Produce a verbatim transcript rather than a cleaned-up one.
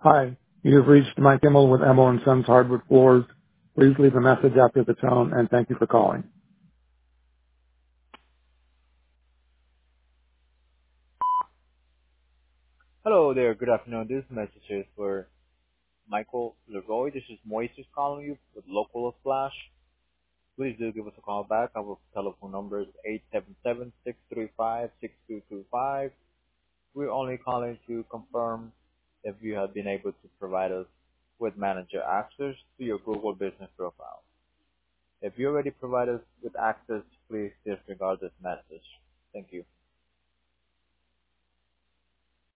Hi, you have reached Mike Immel with Immel and Sons Hardwood Floors. Please leave a message after the tone, and thank you for calling. Hello there. Good afternoon. This message is for Michael Leroy. This is Moises calling you with Local Splash. Please do give us a call back. Our telephone number is eight seven seven, six three five, six two two five. We're only calling to confirm if you have been able to provide us with manager access to your Google business profile. If you already provide us with access, please disregard this message.